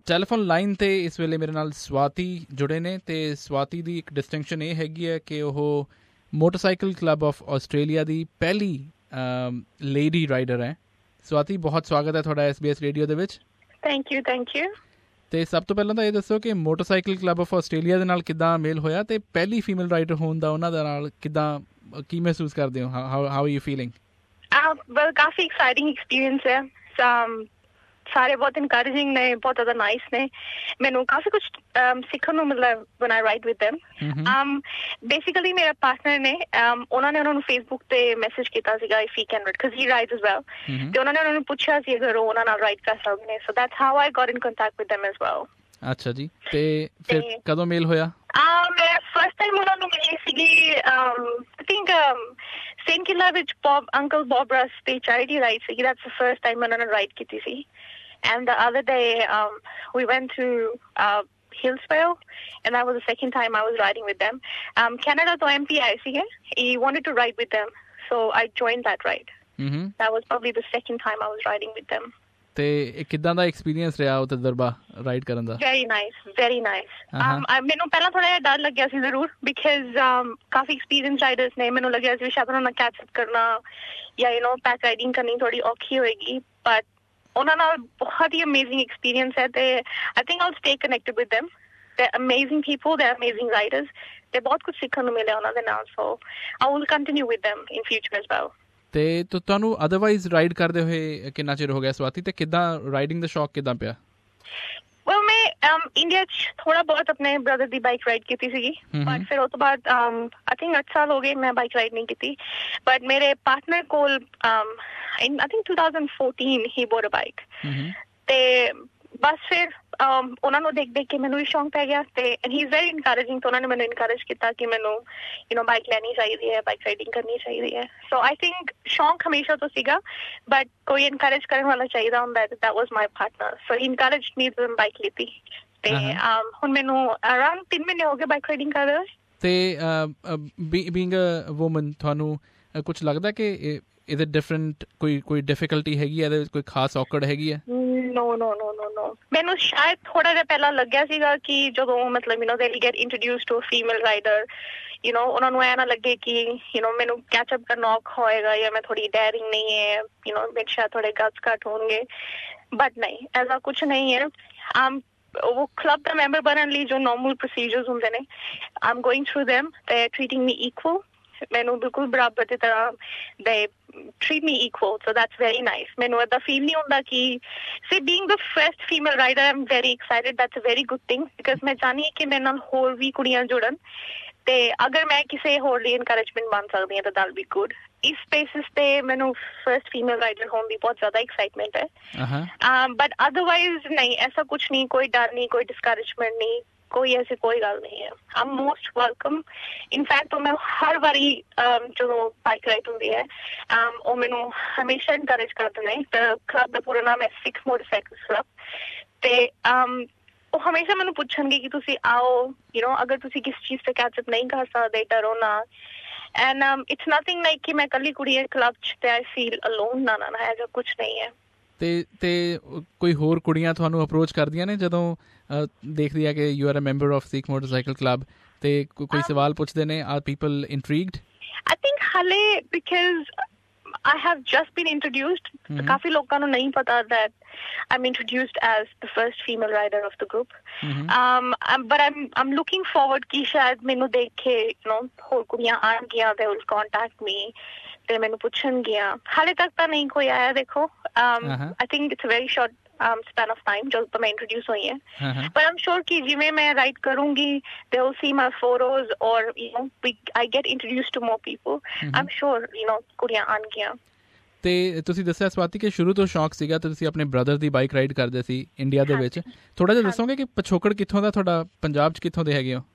Telephone line 'ਤੇ ਇਸ ਵੇਲੇ ਮੇਰੇ ਨਾਲ ਸਵਾਤੀ ਜੁੜੇ ਨੇ ਅਤੇ ਸਵਾਤੀ ਦੀ ਇੱਕ ਡਿਸਟਿੰਕਸ਼ਨ ਇਹ ਹੈਗੀ ਹੈ ਕਿ ਉਹ ਮੋਟਰਸਾਈਕਲ ਕਲੱਬ ਆਫ ਆਸਟ੍ਰੇਲੀਆ ਦੀ ਪਹਿਲੀ ਲੇਡੀ ਰਾਈਡਰ ਹੈ। ਸਵਾਤੀ, ਬਹੁਤ ਸਵਾਗਤ ਹੈ ਤੁਹਾਡਾ SBS ਰੇਡੀਓ ਦੇ ਵਿੱਚ। Thank you. ਅਤੇ ਸਭ ਤੋਂ ਪਹਿਲਾਂ ਤਾਂ ਇਹ ਦੱਸੋ ਕਿ ਮੋਟਰਸਾਈਕਲ ਕਲੱਬ ਆਫ ਆਸਟ੍ਰੇਲੀਆ ਦੇ ਨਾਲ ਕਿੱਦਾਂ ਮੇਲ ਹੋਇਆ ਅਤੇ ਪਹਿਲੀ ਫੀਮੇਲ ਰਾਈਡਰ ਹੋਣ ਦਾ ਉਹਨਾਂ ਦੇ ਨਾਲ ਕੀ ਮਹਿਸੂਸ ਕਰਦੇ ਹੋ? How are you feeling? Well, ਕਾਫੀ ਐਕਸਾਈਟਿੰਗ ਐਕਸਪੀਰੀਅੰਸ ਹੈ। ਸਾਰੇ ਬਹੁਤ ਇਨਕਰੇਜਿੰਗ ਨੇ, ਬਹੁਤ ਜ਼ਿਆਦਾ ਨਾਈਸ ਨੇ। ਮੈਨੂੰ ਕਾਫੀ ਕੁਛ ਸਿੱਖਣ ਨੂੰ ਮਿਲਦਾ when I ride with them. Basically ਮੇਰਾ ਪਾਰਟਨਰ ਨੇ, ਉਹਨਾਂ ਨੂੰ ਫੇਸਬੁੱਕ ਤੇ ਮੈਸੇਜ ਕੀਤਾ ਸੀਗਾ if he can ride, because he rides as well, ਤੇ ਉਹਨਾਂ ਨੇ ਉਹਨਾਂ ਨੂੰ ਪੁੱਛਿਆ ਸੀ ਅਗਰ ਉਹ ਉਹਨਾਂ ਨਾਲ ਰਾਈਡ ਕਰ ਸਕਦੇ ਨੇ। So that's how I got in contact with them as well. ਅੱਛਾ ਜੀ, ਤੇ ਫਿਰ ਕਦੋਂ ਮੇਲ ਹੋਇਆ? ਮੈਂ ਫਸਟ ਟਾਈਮ ਉਹਨਾਂ ਨੂੰ ਮਿਲੀ ਸੀਗੀ ਆਈ ਥਿੰਕ ਸੇਂਟ ਕਿਲਾ ਵਿੱਚ ਅੰਕਲ ਬੌਬ ਰਸ ਦੀ ਚੈਰਿਟੀ ਰਾਈਡ ਸੀਗੀ। ਦੈਟਸ ਦ ਫਸਟ ਟਾਈਮ ਉਹਨਾਂ ਨੇ ਰਾਈਡ ਕੀਤੀ ਸੀ। And the other day, we went to Hillsvale, and that was the second time I was riding with them. Canada to MP ਆਏ ਸੀਗੇ, he wanted to ride with them, so I joined that ride. That was probably the second time I was riding with them. ਤੇ ਕਿੱਦਾਂ ਦਾ experience ਰਿਹਾ ਉੱਥੇ ਦਰਬਾ ride ਕਰਨ ਦਾ? Very nice. ਮੈਨੂੰ ਪਹਿਲਾਂ ਥੋੜਾ ਜਿਹਾ ਡਰ ਲੱਗਿਆ ਸੀ ਜ਼ਰੂਰ, ਬਿਕਾਜ਼ ਕਾਫੀ ਐਕਸਪੀਰੀਅੰਸ ਰਾਈਡਰਸ ਨੇ। ਮੈਨੂੰ ਲੱਗਿਆ ਸੀ ਸ਼ਾਇਦ ਉਹਨਾਂ ਨਾਲ ਕੈਚ ਅਪ ਕਰਨਾ ਜਾਂ ਪੈਕ ਰਾਈਡਿੰਗ ਕਰਨੀ ਥੋੜੀ ਔਖੀ ਹੋਏਗੀ, ਬਟ ਉਹਨਾਂ ਨਾਲ ਬਹੁਤ ਹੀ ਅਮੇਜ਼ਿੰਗ ਐਕਸਪੀਰੀਅੰਸ ਹੈ। ਤੇ I think I will stay connected with them. They amazing people, they amazing riders, ਤੇ ਬਹੁਤ ਕੁਝ ਸਿੱਖਣ ਨੂੰ ਮਿਲਿਆ ਉਹਨਾਂ ਦੇ ਨਾਲ। So I will continue with them in future as well. ਤੇ ਤੁਹਾਨੂੰ ਅਦਰਵਾਈਜ਼ ਰਾਈਡ ਕਰਦੇ ਹੋਏ ਕਿੰਨਾ ਚਿਰ ਹੋ ਗਿਆ ਸਵਾਤੀ, ਤੇ ਕਿੱਦਾਂ ਰਾਈਡਿੰਗ ਦਾ ਸ਼ੌਕ ਕਿੱਦਾਂ ਪਿਆ? ਵੈਲ, ਮੈਂ ਇੰਡੀਆ 'ਚ ਥੋੜਾ ਬਹੁਤ ਆਪਣੇ ਬ੍ਰਦਰ ਦੀ ਬਾਈਕ ਰਾਈਡ ਕੀਤੀ ਸੀਗੀ, ਬਟ ਫਿਰ ਉਹ ਤੋਂ ਬਾਅਦ ਆਈ ਥਿੰਕ 8 ਸਾਲ ਹੋ ਗਏ ਮੈਂ ਬਾਈਕ ਰਾਈਡ ਨਹੀਂ ਕੀਤੀ। ਬਟ ਮੇਰੇ ਪਾਰਟਨਰ ਕੋਲ I think 2014 he bought a bike. ਤੇ ਬਸ ਫਿਰ ਉਹਨਾਂ ਨੂੰ ਦੇਖ ਕੇ ਮੈਨੂੰ ਵੀ ਸ਼ੌਂਕ ਪੈ ਗਿਆ, ਤੇ he is very encouraging, ਤਾਂ ਉਹਨਾਂ ਨੇ ਮੈਨੂੰ encourage ਕੀਤਾ ਕਿ ਮੈਨੂੰ ਬਾਈਕ ਲੈਣੀ ਚਾਹੀਦੀ ਹੈ, ਬਾਈਕ ਰਾਈਡਿੰਗ ਕਰਨੀ ਚਾਹੀਦੀ ਹੈ। ਸੋ ਆਈ ਥਿੰਕ ਸ਼ੌਂਕ ਹਮੇਸ਼ਾ ਤੋਂ ਸੀਗਾ, ਬਟ ਕੋਈ encourage ਕਰਨ ਵਾਲਾ ਚਾਹੀਦਾ ਹੁੰਦਾ। that was my partner, so he encouraged me to bike ਲਿੱਤੀ। ਤੇ ਹੁਣ ਮੈਨੂੰ ਅਰਾਊਂਡ 3 ਮਹੀਨੇ ਹੋ ਗਏ ਬਾਈਕ ਰਾਈਡਿੰਗ ਕਰਦੇ ਹੋਏ। ਤੇ ਬੀਇੰਗ ਅ ਵੂਮਨ ਤੁਹਾਨੂੰ ਕੁਛ ਲੱਗਦਾ ਕਿ ਇਹਦੇ ਡਿਫਰੈਂਟ ਕੋਈ ਡਿਫਿਕਲਟੀ ਹੈਗੀ ਹੈ, ਇਹਦੇ ਵਿੱਚ ਕੋਈ ਖਾਸ ਔਕੜ ਹੈਗੀ ਹੈ? ਨੋ। ਮੈਨੂੰ ਸ਼ਾਇਦ ਥੋੜਾ ਜਿਹਾ ਪਹਿਲਾਂ ਲੱਗਿਆ ਸੀਗਾ ਕਿ ਜਦੋਂ ਮਤਲਬ they will get introduced to a female rider, ਉਹਨਾਂ ਨੂੰ ਐ ਨਾ ਲੱਗੇ ਕਿ ਮੈਨੂੰ ਕੈਚ ਅਪ ਕਰਨਾ ਔਖਾ ਹੋਏਗਾ ਜਾਂ ਮੈਂ ਥੋੜੀ ਡੈਰਿੰਗ ਨਹੀਂ ਹੈ, ਮੇਰੇ ਸ਼ਾਇਦ ਥੋੜੇ ਗਟਸ ਘੱਟ ਹੋਣਗੇ, ਬਟ ਨਹੀਂ, ਐਸਾ ਕੁਛ ਨਹੀਂ ਹੈ। ਉਹ ਕਲੱਬ ਦਾ ਮੈਂਬਰ ਬਣਨ ਲਈ ਜੋ ਨੋਰਮਲ ਪ੍ਰੋਸੀਜਰਸ ਹੁੰਦੇ ਨੇ, I am going through them. They treating me equal, ਮੈਨੂੰ ਬਿਲਕੁਲ ਬਰਾਬਰ ਦੀ ਤਰ੍ਹਾਂ ਦੇ treat me equal, so that's very nice. ਮੈਨੂੰ ਏਦਾਂ ਫੀਲ ਨਹੀਂ ਹੁੰਦਾ ਕਿ being the first female rider, I'm very excited. That's a very good thing, because ਮੈਂ ਚਾਹਨੀ ਕਿ ਮੇਰੇ ਨਾਲ ਹੋਰ ਵੀ ਕੁੜੀਆਂ ਜੁੜਨ, ਤੇ ਅਗਰ ਮੈਂ ਕਿਸੇ ਹੋਰ ਲਈ encouragement ਬਣ ਸਕਦੀ ਹਾਂ ਤਾਂ that'll be good. ਇਸ ਬੇਸਿਸ ਤੇ ਮੈਨੂੰ ਫਰਸਟ ਫੀਮੇਲ ਰਾਈਡਰ ਹੋਣ ਦੀ ਬਹੁਤ ਜ਼ਿਆਦਾ ਐਕਸਾਈਟਮੈਂਟ ਹੈ। ਬਟ ਅਦਰਵਾਈਜ਼ ਨਹੀਂ, ਐਸਾ ਕੁਛ ਨਹੀਂ, ਕੋਈ ਡਰ ਨਹੀਂ, ਕੋਈ ਡਿਸਕਰੇਜਮੈਂਟ ਨਹੀਂ, ਕੋਈ ਐਸੀ ਕੋਈ ਗੱਲ ਨਹੀਂ ਹੈ। I am most welcome. In fact ਮੈਂ ਹਰ ਵਾਰੀ ਜਦੋਂ ਬਾਈਕ ਰਾਈਡ ਹੁੰਦੀ ਹੈ, ਉਹ ਮੈਨੂੰ ਹਮੇਸ਼ਾ ਇਨਕਰੇਜ ਕਰਦੇ ਨੇ। ਕਲੱਬ ਦਾ ਪੂਰਾ ਨਾਮ ਹੈ ਸਿੱਖ ਮੋਟਰਸਾਈਕਲ ਕਲੱਬ, ਤੇ ਉਹ ਹਮੇਸ਼ਾ ਮੈਨੂੰ ਪੁੱਛਣਗੇ ਕਿ ਤੁਸੀਂ ਆਓ, ਅਗਰ ਤੁਸੀਂ ਕਿਸੇ ਚੀਜ਼ ਤੇ ਕੈਚ ਅਪ ਨਹੀਂ ਕਰ ਸਕਦੇ, ਡਰੋ ਨਾ। ਐਂਡ ਇਟਸ ਨਥਿੰਗ ਲਾਈਕ ਕਿ ਮੈਂ ਇਕੱਲੀ ਕੁੜੀ ਹਾਂ ਕਲੱਬ 'ਚ ਤੇ ਆਈ ਫੀਲ ਅਲੋਨ। ਨਾ, ਐਸਾ ਕੁਛ ਨਹੀਂ ਹੈ। ਤੇ ਕੋਈ ਹੋਰ ਕੁੜੀਆਂ ਤੁਹਾਨੂੰ ਅਪਰੋਚ ਕਰਦੀਆਂ ਨੇ ਜਦੋਂ ਦੇਖਦੀ ਹੈ ਕਿ you are a member of Sikh Motorcycle Club, ਤੇ ਕੋਈ ਸਵਾਲ ਪੁੱਛਦੇ ਨੇ? Are people intrigued? I think ਹਾਲੇ because I have just been introduced. ਕਾਫੀ ਲੋਕਾਂ ਨੂੰ ਨਹੀਂ ਪਤਾ that I'm introduced as the first female rider of the group. But I'm looking forward ਕਿ ਸ਼ਾਇਦ ਮੈਨੂੰ ਦੇਖ ਕੇ ਹੋਰ ਕੁੜੀਆਂ ਆਉਣਗੀਆਂ, they will contact me, ਤੇ ਮੈਨੂੰ ਪੁੱਛਣਗੀਆਂ। ਹਾਲੇ ਤੱਕ ਤਾਂ ਨਹੀਂ ਕੋਈ ਆਇਆ। ਦੇਖੋ, I think it's a very short span of time ਜਦੋਂ ਤੋਂ ਮੈਂ ਇੰਟਰੋਡਿਊਸ ਹੋਈ ਹੈ, but I'm sure ਕਿ ਜਿਵੇਂ ਮੈਂ ਰਾਈਡ ਕਰੂੰਗੀ, they will see my photos, or I get introduced to more people. I'm sure ਕੁੜੀਆਂ ਆਉਣਗੀਆਂ। ਤੇ ਤੁਸੀਂ ਦੱਸਿਆ ਸਵਾਤੀ ਕਿ ਸ਼ੁਰੂ ਤੋਂ ਸ਼ੌਕ ਸੀਗਾ, ਤੇ ਤੁਸੀਂ ਆਪਣੇ ਬ੍ਰਦਰ ਦੀ ਬਾਈਕ ਰਾਈਡ ਕਰਦੇ ਸੀ ਇੰਡੀਆ ਦੇ ਵਿੱਚ। ਥੋੜਾ ਜਿਹਾ ਦੱਸੋਗੇ ਕਿ ਪਿਛੋਕੜ ਕਿੱਥੋਂ ਦਾ ਤੁਹਾਡਾ, ਪੰਜਾਬ 'ਚ ਕਿੱਥੋਂ ਦੇ ਹੈਗੇ ਹੋ?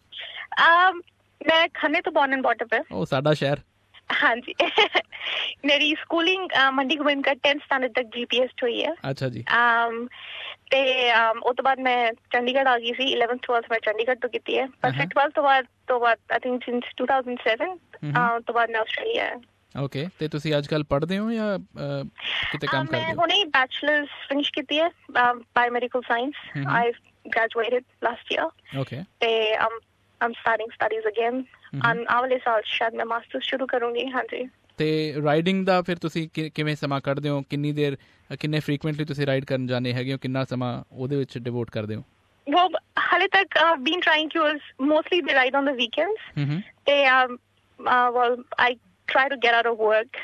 ਮੈਂ ਖੰਨੇ ਤੋਂ ਬੋਰਨ ਐਂਡ ਬ੍ਰੌਟ ਅਪ। ਉਹ ਸਾਡਾ ਸ਼ਹਿਰ। ਹਾਂਜੀ। ਮੇਰੀ schooling Mandi Gobindgarh 10th standard ਤੱਕ GPS 'ਚ ਹੋਈ ਹੈ। ਅੱਛਾ ਜੀ। ਤੇ ਉਹ ਤੋਂ ਬਾਅਦ ਮੈਂ ਚੰਡੀਗੜ੍ਹ ਆ ਗਈ ਸੀ। 11th 12th ਮੈਂ ਚੰਡੀਗੜ੍ਹ ਤੋਂ ਕੀਤੀ ਹੈ, ਪਰ ਫਿਰ 12th ਤੋਂ ਬਾਅਦ ਆਈ ਥਿੰਕ ਸਿੰਸ 2007 ਤੋਂ ਬਾਅਦ ਮੈਂ ਆਸਟ੍ਰੇਲੀਆ ਹੈ। ਓਕੇ, ਤੇ ਤੁਸੀਂ ਅੱਜ ਕੱਲ੍ਹ ਪੜ੍ਹਦੇ ਹੋ ਜਾਂ ਕਿਤੇ ਕੰਮ ਕਰਦੇ ਮੈਂ ਹੋ? ਹੁਣੇ ਬੈਚਲਰਸ ਫਿਨਿਸ਼ ਕੀਤੀ ਹੈ biomedical science. I graduated last year. Okay. ਤੇ I'm starting studies again। ਅਗਲੇ ਸਾਲ ਸ਼ਾਇਦ ਮੈਂ ਮਾਸਟਰਸ ਸ਼ੁਰੂ ਕਰੂੰਗੀ। ਹਾਂਜੀ। ਤੇ ਰਾਈਡਿੰਗ ਦਾ ਫਿਰ ਤੁਸੀਂ ਕਿਵੇਂ ਸਮਾਂ ਕੱਢਦੇ ਹੋ? ਕਿੰਨੇ ਫ੍ਰੀਕੁਐਂਟਲੀ ਤੁਸੀਂ ਰਾਈਡ ਕਰਨ ਜਾਂਦੇ ਹੈਗੇ ਹੋ? ਕਿੰਨਾ ਸਮਾਂ ਉਹਦੇ ਵਿੱਚ ਡਿਵੋਟ ਕਰਦੇ ਹੋ? Well, ਹਾਲੇ ਤੱਕ been trying to mostly they ride on the weekends। ਤੇ well, I try to get out of work।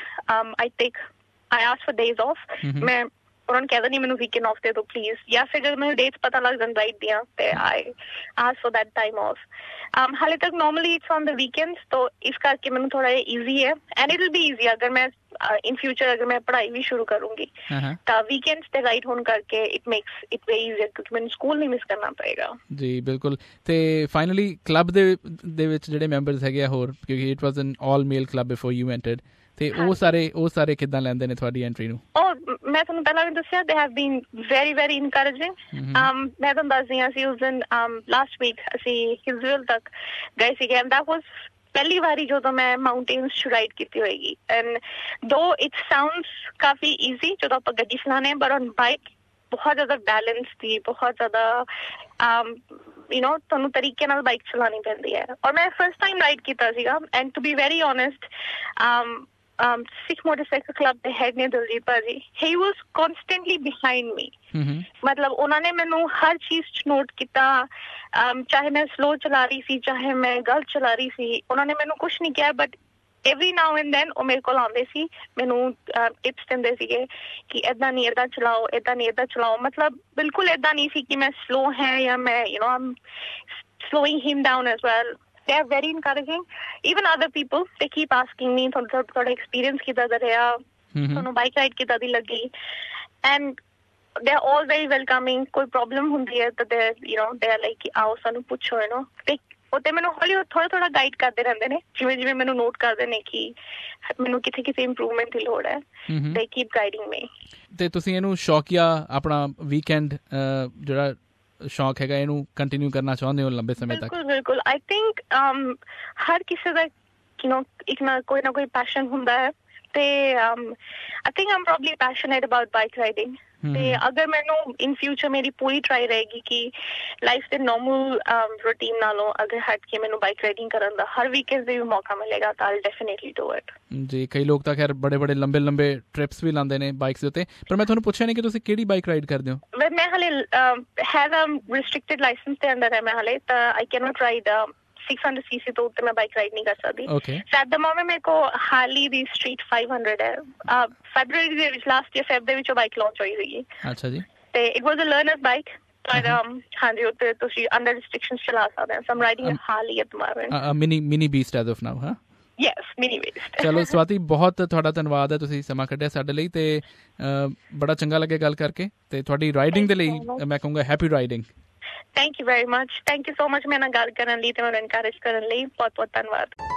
I ask for days off। ਮੈਂ ਉਹਨਾਂ ਨੂੰ ਕਹਿੰਦਾ ਨਹੀਂ ਮੈਨੂੰ ਵੀਕਐਂਡ ਆਫ ਦੇ ਦਿਓ ਪਲੀਜ਼, ਜਾਂ ਫਿਰ ਜਦੋਂ ਮੈਨੂੰ ਡੇਟਸ ਪਤਾ ਲੱਗ ਜਾਂਦਾ ਰਾਈਡ ਦੀਆਂ ਤੇ I ask for that time off। ਹਾਲੇ ਤੱਕ normally it's on the weekends, ਤਾਂ ਇਸ ਕਰਕੇ ਮੈਨੂੰ ਥੋੜਾ ਜਿਹਾ easy ਹੈ and it will be easy ਅਗਰ ਮੈਂ in future ਅਗਰ ਮੈਂ ਪੜ੍ਹਾਈ ਵੀ ਸ਼ੁਰੂ ਕਰੂੰਗੀ ਤਾਂ ਵੀਕਐਂਡਸ ਤੇ ਰਾਈਡ ਹੋਣ ਕਰਕੇ it makes it very easier ਕਿਉਂਕਿ ਮੈਨੂੰ ਸਕੂਲ ਨਹੀਂ ਮਿਸ ਕਰਨਾ ਪਏਗਾ। ਜੀ ਬਿਲਕੁਲ। ਤੇ ਫਾਈਨਲੀ ਕਲੱਬ ਦੇ ਵਿੱਚ ਜਿਹੜੇ ਮੈਂਬਰਸ ਹੈਗੇ ਆ ਹੋਰ, ਕਿਉਂਕਿ it was an all male club before you entered, ਤੇ ਉਹ ਸਾਰੇ ਕਿੱਦਾਂ ਲੈਂਦੇ ਨੇ ਤੁਹਾਡੀ ਐਂਟਰੀ ਨੂੰ? ਮੈਂ ਤੁਹਾਨੂੰ ਪਹਿਲਾਂ ਵੀ ਦੱਸਿਆ they have been very very encouraging। ਮੈਂ ਤੁਹਾਨੂੰ ਦੱਸਦੀ ਹਾਂ ਅਸੀਂ ਉਸ ਦਿਨ ਲਾਸਟ ਵੀਕ ਅਸੀਂ ਹਿਲਜ਼ਵਿਲ ਤੱਕ ਗਏ ਸੀਗੇ and that was ਪਹਿਲੀ ਵਾਰੀ ਜਦੋਂ ਮੈਂ ਮਾਊਂਟੇਨਸ ਚ ਰਾਈਡ ਕੀਤੀ ਹੋਏਗੀ। ਐਂਡ ਦੋ ਇਟ ਸਾਊਂਡਸ ਕਾਫੀ ਈਜ਼ੀ ਜਦੋਂ ਆਪਾਂ ਗੱਡੀ ਚਲਾਉਂਦੇ ਹਾਂ, ਬਟ ਔਨ ਬਾਈਕ ਬਹੁਤ ਜ਼ਿਆਦਾ ਬੈਲੈਂਸ ਦੀ, ਬਹੁਤ ਜ਼ਿਆਦਾ ਤੁਹਾਨੂੰ ਤਰੀਕੇ ਨਾਲ ਬਾਈਕ ਚਲਾਉਣੀ ਪੈਂਦੀ ਹੈ। ਔਰ ਮੈਂ ਫਸਟ ਟਾਈਮ ਰਾਈਡ ਕੀਤਾ ਸੀਗਾ and to be very honest Sikh Motorcycle Club ਦੇ ਹੈਡ ਨੇ ਦਲਜੀਤ ਭਾਜੀ, he was constantly behind me। ਮਤਲਬ ਉਹਨਾਂ ਨੇ ਮੈਨੂੰ ਹਰ ਚੀਜ਼ ਚ ਨੋਟ ਕੀਤਾ, ਚਾਹੇ ਮੈਂ ਸਲੋ ਚਲਾ ਰਹੀ ਸੀ ਚਾਹੇ ਮੈਂ ਗਲਤ ਚਲਾ ਰਹੀ ਸੀ, ਉਹਨਾਂ ਨੇ ਮੈਨੂੰ ਕੁਛ ਨਹੀਂ ਕਿਹਾ, but every now and then ਉਹ ਮੇਰੇ ਕੋਲ ਆਉਂਦੇ ਸੀ, ਮੈਨੂੰ ਟਿਪਸ ਦਿੰਦੇ ਸੀਗੇ ਕਿ ਏਦਾਂ ਨਹੀਂ ਏਦਾਂ ਚਲਾਓ, ਏਦਾਂ ਨਹੀਂ ਏਦਾਂ ਚਲਾਓ। ਮਤਲਬ ਬਿਲਕੁਲ ਏਦਾਂ ਨਹੀਂ ਸੀ ਕਿ ਮੈਂ ਸਲੋ ਹੈ ਜਾਂ ਮੈਂ I'm slowing him down as well। They are very encouraging। Even other people, they keep asking me ਤੁਹਾਡਾ experience ਕਿੱਦਾਂ ਦਾ ਰਿਹਾ, ਤੁਹਾਨੂੰ ਬਾਈਕ ਰਾਈਡ ਕਿੱਦਾਂ ਦੀ ਲੱਗੀ, and they are all very welcoming। ਕੋਈ ਪ੍ਰੋਬਲਮ ਹੁੰਦੀ ਹੈ ਤਾਂ they are like ਆਓ ਸਾਨੂੰ ਪੁੱਛੋ ਤੇ ਉਹ ਤੇ ਮੈਨੂੰ ਹੌਲੀ ਥੋੜਾ ਗਾਈਡ ਕਰਦੇ ਰਹਿੰਦੇ ਨੇ, ਜਿਵੇਂ ਮੈਨੂੰ ਨੋਟ ਕਰਦੇ ਨੇ ਕਿ ਮੈਨੂੰ ਕਿਤੇ ਇੰਪਰੂਵਮੈਂਟ ਦੀ ਲੋੜ ਹੈ। they keep guiding me। ਤੇ ਤੁਸੀਂ ਇਹਨੂੰ ਸ਼ੌਕੀਆ ਆਪਣਾ ਵੀਕਐਂਡ ਜਿਹੜਾ ਸ਼ੌਕ ਹੈਗਾ ਇਹਨੂੰ ਕੰਟੀਨਿਊ ਕਰਨਾ ਚਾਹੁੰਦੇ ਹੋ ਲੰਬੇ ਸਮੇਂ ਤੱਕ? ਬਿਲਕੁਲ। ਆਈ ਥਿੰਕ ਹਰ ਕਿਸੇ ਦਾ ਇੱਕ ਨਾ ਕੋਈ ਪੈਸ਼ਨ ਹੁੰਦਾ ਹੈ ਤੇ I think I'm probably passionate about bike riding. ਤੇ ਅਗਰ ਮੈਨੂੰ ਇਨ ਫਿਊਚਰ ਮੇਰੀ ਪੂਰੀ ਟਰਾਈ ਰਹੇਗੀ ਕਿ ਲਾਈਫ ਦੇ ਨੋਰਮਲ ਰੂਟੀਨ ਨਾਲੋਂ ਅਗਰ ਹਟ ਕੇ ਮੈਨੂੰ ਬਾਈਕ ਰਾਈਡਿੰਗ ਕਰਨ ਦਾ ਹਰ ਵੀਕਐਂਡ ਦੇ ਵੀ ਮੌਕਾ ਮਿਲੇਗਾ ਤਾਂ ਆਈ ਡੈਫੀਨੇਟਲੀ ਡੂ ਇਟ। ਜੀ, ਕਈ ਲੋਕ ਤਾਂ ਖੈਰ ਬੜੇ ਲੰਬੇ ਟ੍ਰਿਪਸ ਵੀ ਲਾਉਂਦੇ ਨੇ ਬਾਈਕਸ ਦੇ ਉੱਤੇ, ਪਰ ਮੈਂ ਤੁਹਾਨੂੰ ਪੁੱਛਿਆ ਨਹੀਂ ਕਿ ਤੁਸੀਂ ਕਿਹੜੀ ਬਾਈਕ ਰਾਈਡ ਕਰਦੇ ਹੋ? ਮੈਂ ਹਾਲੇ ਹੈਵ ਰਿਸਟ੍ਰਿਕਟਡ ਲਾਇਸੈਂਸ ਦੇ ਅੰਦਰ ਹੈ ਮੈਂ ਹਾਲੇ, ਤਾਂ I can not ride 600cc ਤੋਂ ਉੱਤੇ ਮੈਂ ਬਾਈਕ ਰਾਈਡ ਨਹੀਂ ਕਰ ਸਕਦੀ। ਐਟ ਦ ਮੋਮੈਂਟ ਮੇਰੇ ਕੋਲ ਹਾਰਲੀ ਦੀ ਸਟਰੀਟ 500 ਹੈ। ਫੈਬਰੂਅਰੀ ਦੇ ਵਿੱਚ ਲਾਸਟ ਈਅਰ ਫੈਬ ਦੇ ਵਿੱਚ ਬਾਈਕ ਲਾਂਚ ਹੋਈ ਸੀਗੀ। ਅੱਛਾ ਜੀ। ਤੇ it was a learner bike, ਪਰ ਹਾਂਜੀ ਉੱਤੇ ਤੁਸੀਂ ਅੰਡਰ ਰਿਸਟ੍ਰਿਕਸ਼ਨਸ ਚਲਾ ਸਕਦੇ ਹੋ। So I'm riding a Harley at the moment. Mini beast as of now. ਹਾਂ ਯੈਸ, ਮਿਨੀ ਬੀਸਟ। ਚਲੋ ਸਵਾਤੀ, ਬਹੁਤ ਤੁਹਾਡਾ ਧੰਨਵਾਦ ਹੈ, ਤੁਸੀਂ ਸਮਾਂ ਕੱਢਿਆ ਸਾਡੇ ਲਈ ਤੇ ਬੜਾ ਚੰਗਾ ਲੱਗਿਆ ਗੱਲ ਕਰਕੇ, ਤੇ ਤੁਹਾਡੀ ਰਾਈਡਿੰਗ ਦੇ ਲਈ ਮੈਂ ਕਹੂੰਗਾ happy riding. Thank you very much। Thank you so much ਮੇਰੇ ਨਾਲ ਗੱਲ ਕਰਨ ਲਈ ਤੇ ਮੈਨੂੰ encourage ਕਰਨ ਲਈ ਬਹੁਤ ਧੰਨਵਾਦ।